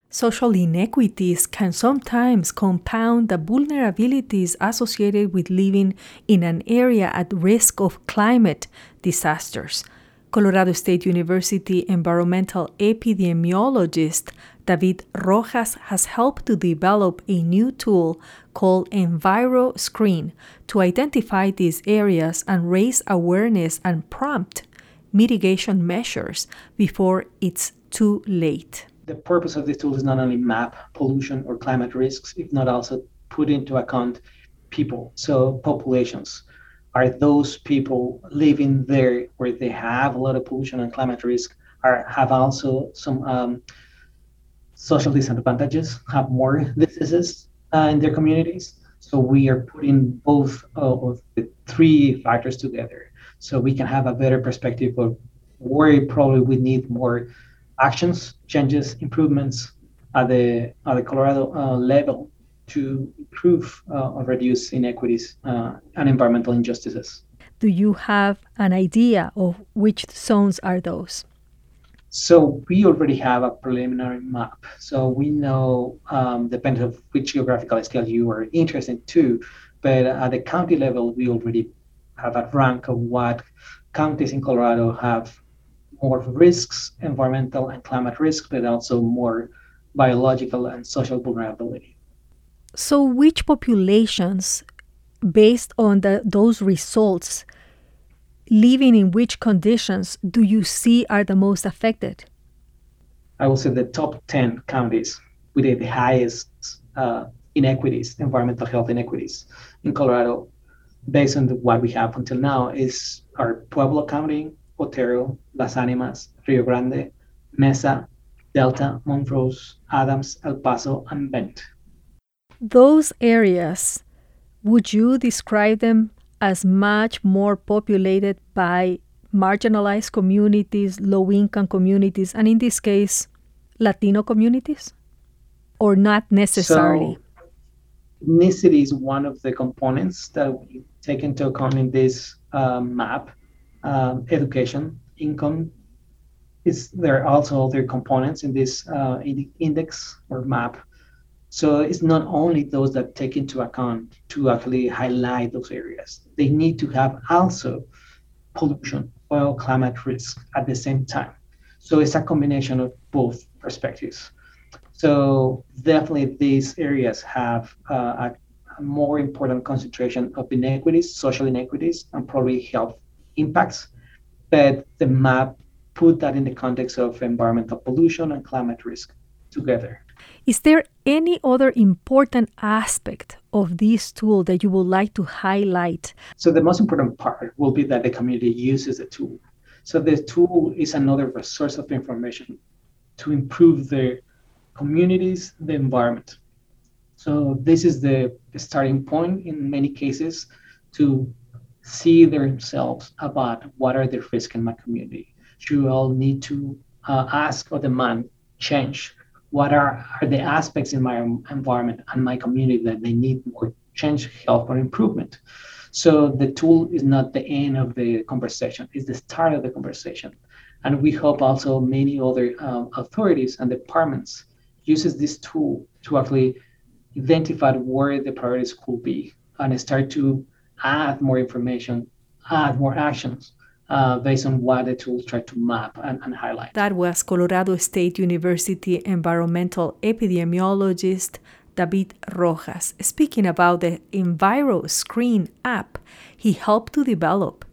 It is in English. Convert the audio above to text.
Social inequities can sometimes compound the vulnerabilities associated with living in an area at risk of climate disasters. Colorado State University environmental epidemiologist David Rojas has helped to develop a new tool called EnviroScreen to identify these areas and raise awareness and prompt mitigation measures before it's too late. The purpose of this tool is not only map pollution or climate risks, if not also put into account people, so populations. Are those people living there where they have a lot of pollution and climate risk, have also some social disadvantages, have more diseases in their communities? So we are putting both of the three factors together so we can have a better perspective of where probably we need more actions, changes, improvements at the Colorado level to improve or reduce inequities and environmental injustices. Do you have an idea of which zones are those? So we already have a preliminary map. So we know, depending on which geographical scale you are interested to, but at the county level, we already have a rank of what counties in Colorado have more risks, environmental and climate risks, but also more biological and social vulnerability. So which populations, based on those results, living in which conditions do you see are the most affected? I will say the top 10 counties with the highest inequities, environmental health inequities in Colorado, based on what we have until now, are Pueblo County, Otero, Las Animas, Rio Grande, Mesa, Delta, Montrose, Adams, El Paso, and Bend. Those areas, would you describe them as much more populated by marginalized communities, low-income communities, and in this case, Latino communities? Or not necessarily? So, ethnicity is one of the components that we take into account in this map. Education, income, there are also other components in this index or map. So it's not only those that take into account to actually highlight those areas. They need to have also pollution, oil, climate risk at the same time. So it's a combination of both perspectives. So definitely these areas have a more important concentration of inequities, social inequities, and probably health impacts, but the map put that in the context of environmental pollution and climate risk together. Is there any other important aspect of this tool that you would like to highlight? So the most important part will be that the community uses the tool. So the tool is another source of information to improve the communities, the environment. So this is the starting point in many cases to see themselves about what are the risks in my community. You all need to ask or demand change. What are the aspects in my environment and my community that they need more change, help, or improvement? So the tool is not the end of the conversation, it's the start of the conversation. And we hope also many other authorities and departments uses this tool to actually identify where the priorities could be and start to add more information, add more actions based on what the tools try to map and highlight. That was Colorado State University environmental epidemiologist David Rojas speaking about the EnviroScreen app he helped to develop